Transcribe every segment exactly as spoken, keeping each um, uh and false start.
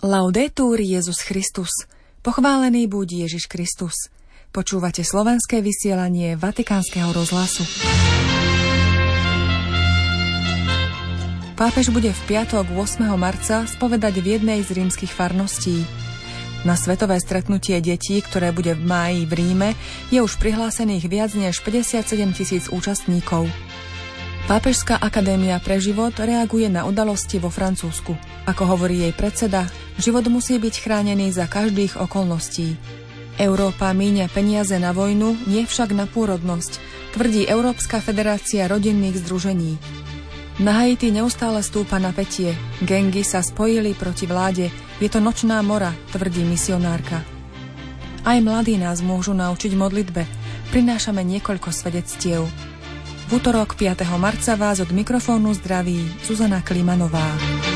Laudetur Jesus Christus. Pochválený buď Ježiš Kristus. Počúvate slovenské vysielanie Vatikánskeho rozhlasu. Pápež bude v piatok ôsmeho marca spovedať v jednej z rímskych farností. Na svetové stretnutie detí, ktoré bude v máji v Ríme, je už prihlásených viac než päťdesiatsedem tisíc účastníkov. Pápežská akadémia pre život reaguje na udalosti vo Francúzsku. Ako hovorí jej predseda, život musí byť chránený za každých okolností. Európa míňa peniaze na vojnu, nie však na pôrodnosť, tvrdí Európska federácia rodinných združení. Na Haiti neustále stúpa napätie. Gangy sa spojili proti vláde. Je to nočná mora, tvrdí misionárka. Aj mladí nás môžu naučiť modlitbe. Prinášame niekoľko svedectiev. V utorok piateho marca vás od mikrofónu zdraví Zuzana Klimanová.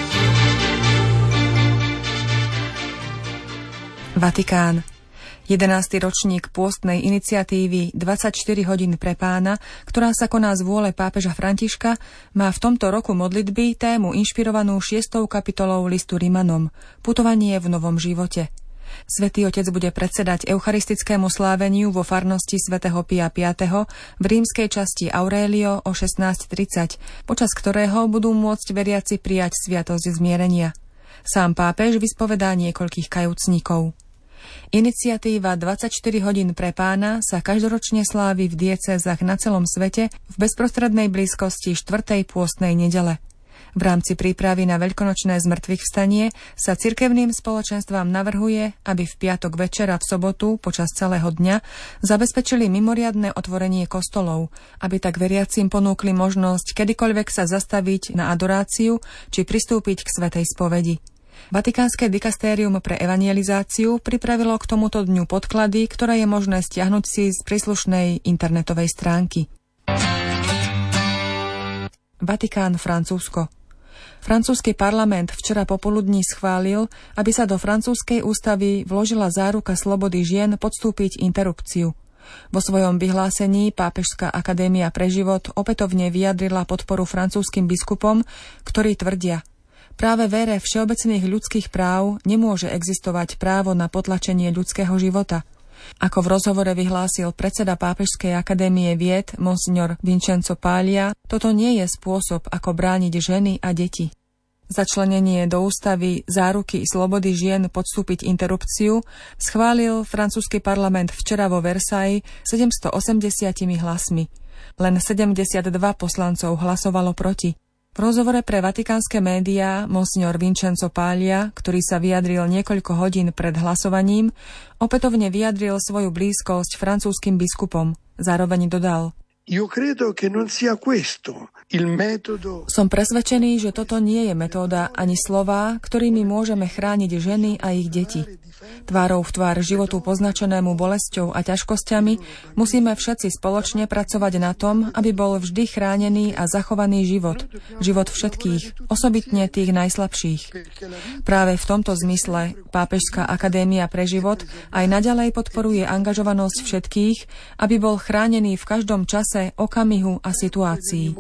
Vatikán. jedenásty ročník pôstnej iniciatívy dvadsaťštyri hodín pre Pána, ktorá sa koná z vôle pápeža Františka, má v tomto roku modlitby tému inšpirovanú šiestou kapitolou listu Rimanom Putovanie v novom živote. Svätý Otec bude predsedať eucharistickému sláveniu vo farnosti svätého Pia piateho v rímskej časti Aurelio o šestnásť tridsať, počas ktorého budú môcť veriaci prijať sviatosť zmierenia. Sám pápež vyspovedá niekoľkých kajúcnikov. Iniciatíva dvadsaťštyri hodín pre Pána sa každoročne slávi v diecézach na celom svete v bezprostrednej blízkosti štvrtej pôstnej nedele. V rámci prípravy na veľkonočné zmŕtvychvstanie sa cirkevným spoločenstvám navrhuje, aby v piatok večera v sobotu počas celého dňa zabezpečili mimoriadne otvorenie kostolov, aby tak veriacim ponúkli možnosť kedykoľvek sa zastaviť na adoráciu či pristúpiť k svätej spovedi. Vatikánske dikastérium pre evangelizáciu pripravilo k tomuto dňu podklady, ktoré je možné stiahnuť si z príslušnej internetovej stránky. Vatikán, Francúzsko. Francúzsky parlament včera popoludní schválil, aby sa do francúzskej ústavy vložila záruka slobody žien podstúpiť interrupciu. Vo svojom vyhlásení Pápežská akadémia pre život opätovne vyjadrila podporu francúzskym biskupom, ktorí tvrdia: práve v ére všeobecných ľudských práv nemôže existovať právo na potlačenie ľudského života. Ako v rozhovore vyhlásil predseda Pápežskej akadémie vied Monsignor Vincenzo Paglia, toto nie je spôsob, ako brániť ženy a deti. Začlenenie do ústavy záruky slobody žien podstúpiť interrupciu schválil francúzsky parlament včera vo Versailles sedemstoosemdesiatimi hlasmi. Len sedemdesiatdva poslancov hlasovalo proti. V rozhovore pre vatikánske médiá Monsignor Vincenzo Paglia, ktorý sa vyjadril niekoľko hodín pred hlasovaním, opätovne vyjadril svoju blízkosť francúzskym biskupom. Zároveň dodal: Som presvedčený, že toto nie je metóda ani slová, ktorými môžeme chrániť ženy a ich deti. Tvárou v tvár životu poznačenému bolesťou a ťažkosťami musíme všetci spoločne pracovať na tom, aby bol vždy chránený a zachovaný život. Život všetkých, osobitne tých najslabších. Práve v tomto zmysle Pápežská akadémia pre život aj naďalej podporuje angažovanosť všetkých, aby bol chránený v každom čase, okamihu a situácii.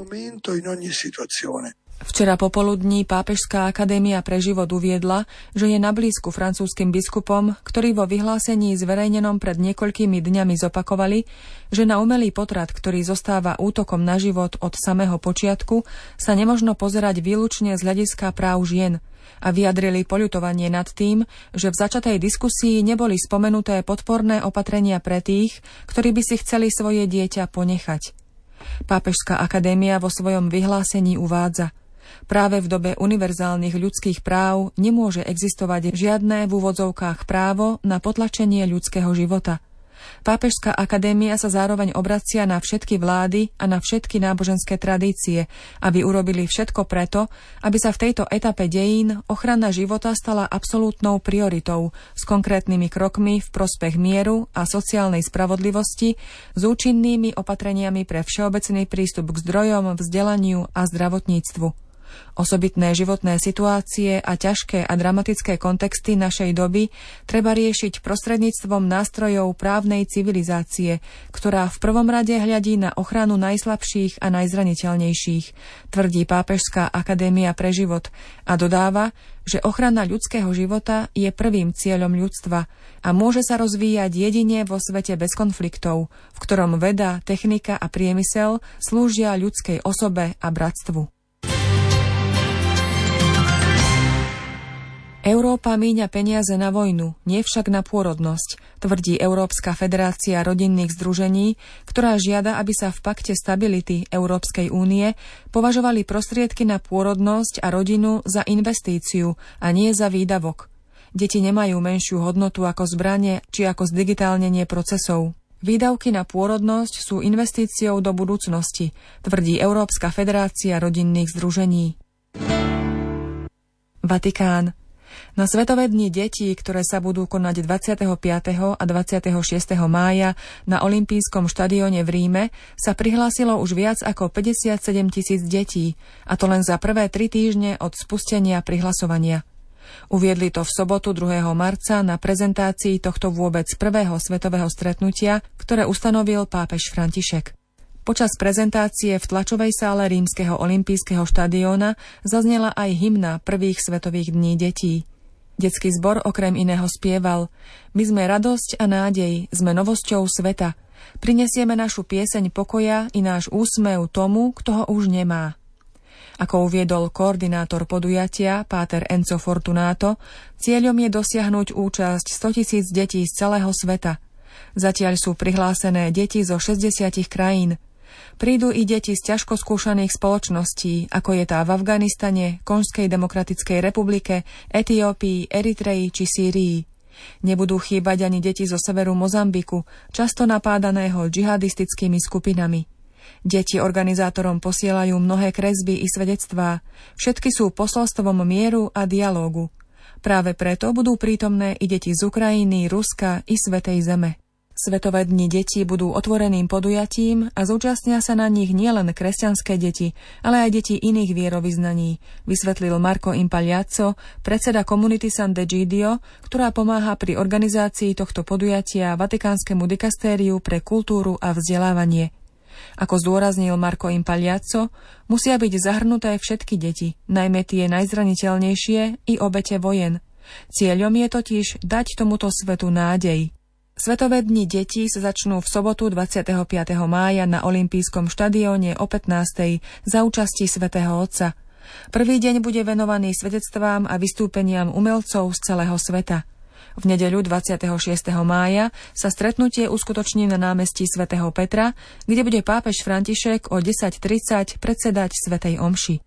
Včera popoludní Pápežská akadémia pre život uviedla, že je na blízku francúzskym biskupom, ktorí vo vyhlásení zverejnenom pred niekoľkými dňami zopakovali, že na umelý potrat, ktorý zostáva útokom na život od samého počiatku, sa nemožno pozerať výlučne z hľadiska práv žien a vyjadrili poľutovanie nad tým, že v začatej diskusii neboli spomenuté podporné opatrenia pre tých, ktorí by si chceli svoje dieťa ponechať. Pápežská akadémia vo svojom vyhlásení uvádza: práve v dobe univerzálnych ľudských práv nemôže existovať žiadne v úvodzovkách právo na potlačenie ľudského života. Pápežská akadémia sa zároveň obracia na všetky vlády a na všetky náboženské tradície, aby urobili všetko preto, aby sa v tejto etape dejín ochrana života stala absolútnou prioritou s konkrétnymi krokmi v prospech mieru a sociálnej spravodlivosti, s účinnými opatreniami pre všeobecný prístup k zdrojom, vzdelaniu a zdravotníctvu. Osobitné životné situácie a ťažké a dramatické kontexty našej doby treba riešiť prostredníctvom nástrojov právnej civilizácie, ktorá v prvom rade hľadí na ochranu najslabších a najzraniteľnejších, tvrdí Pápežská akadémia pre život a dodáva, že ochrana ľudského života je prvým cieľom ľudstva a môže sa rozvíjať jedine vo svete bez konfliktov, v ktorom veda, technika a priemysel slúžia ľudskej osobe a bratstvu. Európa míňa peniaze na vojnu, nie však na pôrodnosť, tvrdí Európska federácia rodinných združení, ktorá žiada, aby sa v pakte stability Európskej únie považovali prostriedky na pôrodnosť a rodinu za investíciu a nie za výdavok. Deti nemajú menšiu hodnotu ako zbranie či ako zdigitálnenie procesov. Výdavky na pôrodnosť sú investíciou do budúcnosti, tvrdí Európska federácia rodinných združení. Vatikán. Na Svetové dni detí, ktoré sa budú konať dvadsiateho piateho a dvadsiateho šiesteho mája na Olympijskom štadióne v Ríme, sa prihlásilo už viac ako päťdesiatsedem tisíc detí, a to len za prvé tri týždne od spustenia prihlasovania. Uviedli to v sobotu druhého marca na prezentácii tohto vôbec prvého svetového stretnutia, ktoré ustanovil pápež František. Počas prezentácie v tlačovej sále rímskeho olympijského štadióna zaznela aj hymna prvých svetových dní detí. Detský zbor okrem iného spieval: My sme radosť a nádej, sme novosťou sveta. Prinesieme našu pieseň pokoja i náš úsmev tomu, kto ho už nemá. Ako uviedol koordinátor podujatia, páter Enzo Fortunato, cieľom je dosiahnuť účasť stotisíc detí z celého sveta. Zatiaľ sú prihlásené deti zo šesťdesiat krajín. Prídu i deti z ťažko skúšaných spoločností, ako je tá v Afganistane, Konžskej demokratickej republike, Etiópii, Eritreji či Sýrii. Nebudú chýbať ani deti zo severu Mozambiku, často napádaného džihadistickými skupinami. Deti organizátorom posielajú mnohé kresby i svedectvá. Všetky sú posolstvom mieru a dialógu. Práve preto budú prítomné i deti z Ukrajiny, Ruska i Svätej Zeme. Svetové dni detí budú otvoreným podujatím a zúčastnia sa na nich nielen kresťanské deti, ale aj deti iných vierovyznaní, vysvetlil Marco Impagliazzo, predseda komunity Sant'Egidio, ktorá pomáha pri organizácii tohto podujatia Vatikánskemu dikastériu pre kultúru a vzdelávanie. Ako zdôraznil Marco Impagliazzo, musia byť zahrnuté všetky deti, najmä tie najzraniteľnejšie i obete vojen. Cieľom je totiž dať tomuto svetu nádej. Svetové dni detí sa začnú v sobotu dvadsiateho piateho mája na Olympijskom štadióne o pätnástej za účasti svätého Otca. Prvý deň bude venovaný svedectvám a vystúpeniam umelcov z celého sveta. V nedeľu dvadsiateho šiesteho mája sa stretnutie uskutoční na námestí svätého Petra, kde bude pápež František o desať tridsať predsedať svätej omši.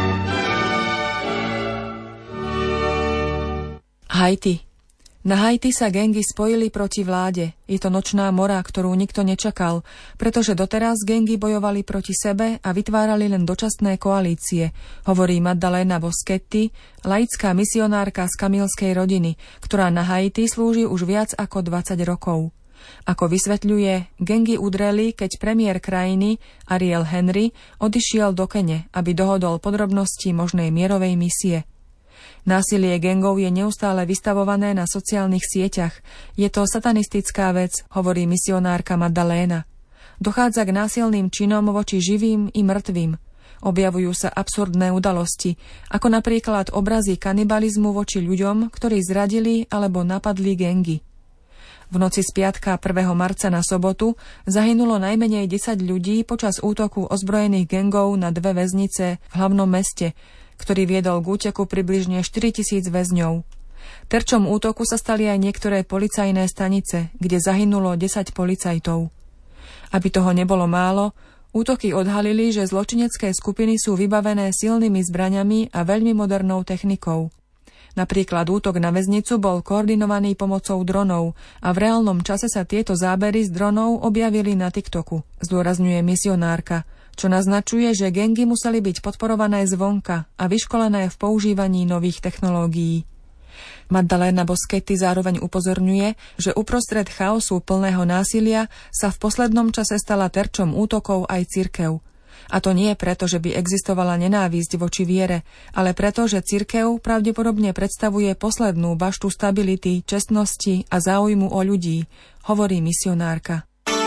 Haiti. Na Haiti sa gangy spojili proti vláde. Je to nočná mora, ktorú nikto nečakal, pretože doteraz gangy bojovali proti sebe a vytvárali len dočasné koalície, hovorí Maddalena Boschetti, laická misionárka z kamilskej rodiny, ktorá na Haiti slúži už viac ako dvadsať rokov. Ako vysvetľuje, gangy udreli, keď premiér krajiny Ariel Henry odišiel do Kene, aby dohodol podrobnosti možnej mierovej misie. Násilie gangov je neustále vystavované na sociálnych sieťach. Je to satanistická vec, hovorí misionárka Maddalena. Dochádza k násilným činom voči živým i mŕtvým. Objavujú sa absurdné udalosti, ako napríklad obrazy kanibalizmu voči ľuďom, ktorí zradili alebo napadli gangy. V noci z piatka prvého marca na sobotu zahynulo najmenej desať ľudí počas útoku ozbrojených gangov na dve väznice v hlavnom meste, ktorý viedol k úteku približne štyritisíc väzňov. Terčom útoku sa stali aj niektoré policajné stanice, kde zahynulo desať policajtov. Aby toho nebolo málo, útoky odhalili, že zločinecké skupiny sú vybavené silnými zbraňami a veľmi modernou technikou. Napríklad útok na väznicu bol koordinovaný pomocou dronov a v reálnom čase sa tieto zábery z dronov objavili na TikToku, zdôrazňuje misionárka, čo naznačuje, že gangy museli byť podporované zvonka a vyškolené v používaní nových technológií. Maddalena Boschetti zároveň upozorňuje, že uprostred chaosu plného násilia sa v poslednom čase stala terčom útokov aj cirkev. A to nie preto, že by existovala nenávisť voči viere, ale preto, že cirkev pravdepodobne predstavuje poslednú baštu stability, čestnosti a záujmu o ľudí, hovorí misionárka.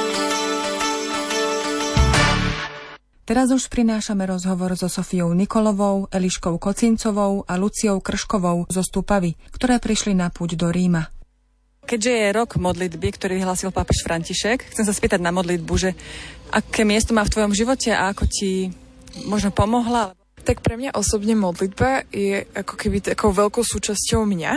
Teraz už prinášame rozhovor so Sofiou Nikolovou, Eliškou Kocincovou a Luciou Krškovou zo Stupavy, ktoré prišli na púť do Ríma. Keďže je rok modlitby, ktorý vyhlásil pápež František, chcem sa spýtať na modlitbu, že aké miesto má v tvojom živote a ako ti možno pomohla? Tak pre mňa osobne modlitba je ako keby takou veľkou súčasťou mňa.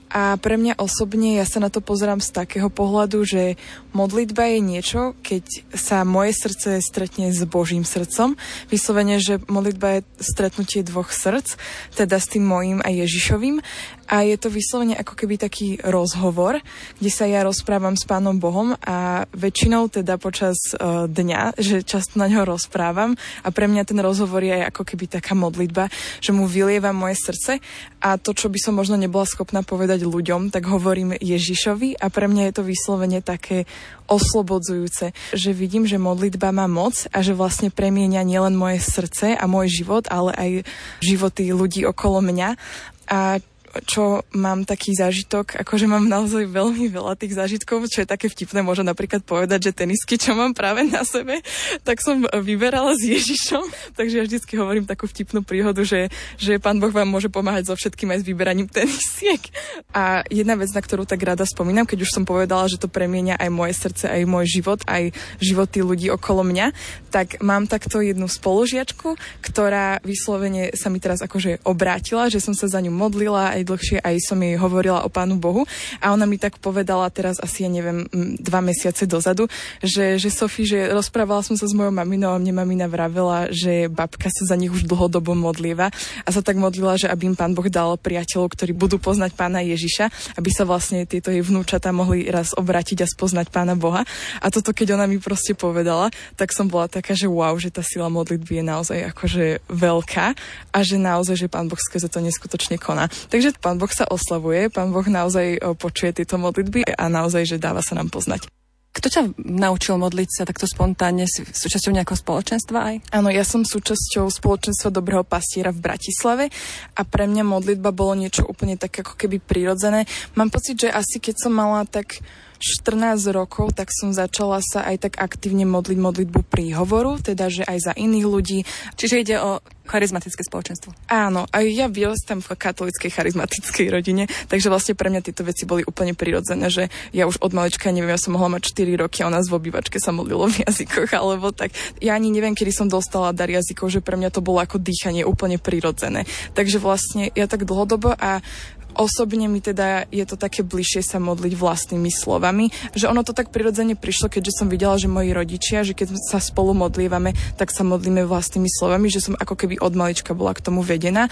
A pre mňa osobne, ja sa na to pozerám z takého pohľadu, že modlitba je niečo, keď sa moje srdce stretne s Božím srdcom. Vyslovene, že modlitba je stretnutie dvoch srdc, teda s tým mojím a Ježišovým. A je to vyslovene ako keby taký rozhovor, kde sa ja rozprávam s Pánom Bohom a väčšinou teda počas uh, dňa, že často na ňo rozprávam a pre mňa ten rozhovor je ako keby taká modlitba, že mu vylievam moje srdce a to, čo by som možno nebola schopná povedať ľuďom, tak hovorím Ježišovi a pre mňa je to vyslovene také oslobodzujúce, že vidím, že modlitba má moc a že vlastne premieňa nielen moje srdce a môj život, ale aj životy ľudí okolo mňa. A čo mám taký zážitok, akože mám naozaj veľmi veľa tých zážitkov, čo je také vtipné, môžem napríklad povedať, že tenisky, čo mám práve na sebe, tak som vyberala s Ježišom, takže ja vždycky hovorím takú vtipnú príhodu, že, že Pán Boh vám môže pomáhať so všetkým aj s vyberaním tenisiek. A jedna vec, na ktorú tak rada spomínam, keď už som povedala, že to premieňa aj moje srdce, aj môj život, aj životy ľudí okolo mňa, tak mám takto jednu spolužiačku, ktorá vyslovene sa mi teraz akože obrátila, že som sa za ňu modlila aj dlhšie, aj som jej hovorila o Pánu Bohu a ona mi tak povedala teraz asi, ja neviem, dva mesiace dozadu, že, že Sofie, že rozprávala som sa s mojou maminou a mne mamina vravela, že babka sa za nich už dlhodobo modlieva a sa tak modlila, že aby im Pán Boh dal priateľov, ktorí budú poznať Pána Ježiša, aby sa vlastne tieto jej vnúčatá mohli raz obrátiť a spoznať Pána Boha. A toto, keď ona mi proste povedala, tak som bola taká, že wow, že tá sila modlitby je naozaj akože veľká a že naozaj, že Pán Boh skrze to neskutočne koná. Takže Pán Boh sa oslavuje, Pán Boh naozaj počuje tieto modlitby a naozaj, že dáva sa nám poznať. Kto ťa naučil modliť sa takto spontánne, si súčasťou nejakého spoločenstva aj? Áno, ja som súčasťou spoločenstva Dobrého pastiera v Bratislave a pre mňa modlitba bolo niečo úplne tak ako keby prirodzené. Mám pocit, že asi keď som mala tak štrnásť rokov, tak som začala sa aj tak aktívne modliť modlitbu príhovoru, teda že aj za iných ľudí. Čiže ide o charizmatické spoločenstvo. Áno, aj ja vyrastám v katolíckej charizmatickej rodine, takže vlastne pre mňa tieto veci boli úplne prirodzené, že ja už od malička, neviem, ja som mohla mať štyri roky a u nás v obývačke sa modlilo v jazykoch, alebo tak. Ja ani neviem, kedy som dostala dar jazykov, že pre mňa to bolo ako dýchanie úplne prirodzené. Takže vlastne ja tak dlhodobo a osobne mi teda je to také bližšie sa modliť vlastnými slovami, že ono to tak prirodzene prišlo, keďže som videla, že moji rodičia, že keď sa spolu modlívame, tak sa modlíme vlastnými slovami, že som ako keby od malička bola k tomu vedená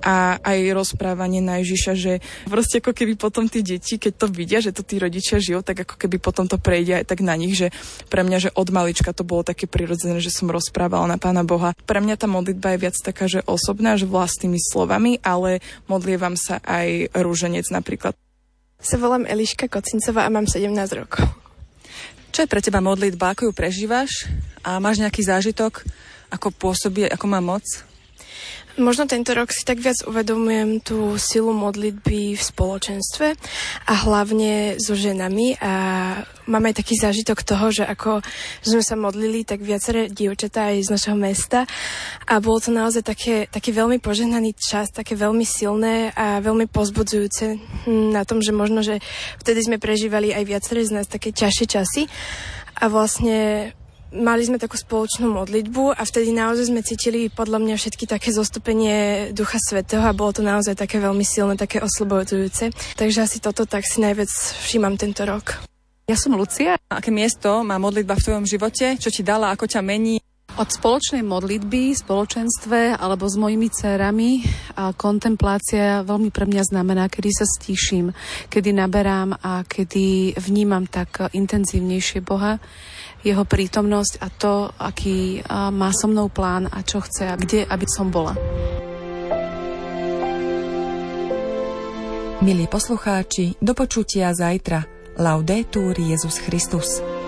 a aj rozprávanie na Ježiša, že proste ako keby potom tí deti, keď to vidia, že to tí rodičia žijú, tak ako keby potom to prejde aj tak na nich, že pre mňa, že od malička to bolo také prirodzené, že som rozprávala na Pána Boha. Pre mňa tá modlitba je viac taká, že osobná, že vlastnými slovami, ale modlievam sa aj rúženec napríklad. Sa volám Eliška Kocincová a mám sedemnásť rokov. Čo je pre teba modlitba? Ako ju prežívaš? A máš nejaký zážitok? Ako pôsobí, ako má moc? Možno tento rok si tak viac uvedomujem tú silu modlitby v spoločenstve a hlavne so ženami a mám aj taký zážitok toho, že ako sme sa modlili, tak viaceré dievčatá aj z našeho mesta a bolo to naozaj také, taký veľmi požehnaný čas, také veľmi silné a veľmi povzbudzujúce na tom, že možno, že vtedy sme prežívali aj viaceré z nás také ťažšie časy a vlastne mali sme takú spoločnú modlitbu a vtedy naozaj sme cítili podľa mňa všetky také zostúpenie Ducha Svätého a bolo to naozaj také veľmi silné, také oslobodzujúce. Takže asi toto tak si najviac všímam tento rok. Ja som Lucia. Aké miesto má modlitba v tvojom živote? Čo ti dala, ako ťa mení? Od spoločnej modlitby, spoločenstve alebo s mojimi dcérami a kontemplácia veľmi pre mňa znamená, kedy sa stíšim, kedy naberám a kedy vnímam tak intenzívnejšie Boha, jeho prítomnosť a to, aký má so mnou plán a čo chce a kde, aby som bola. Milí poslucháči, do počutia zajtra. Laudetur Jesus Christus.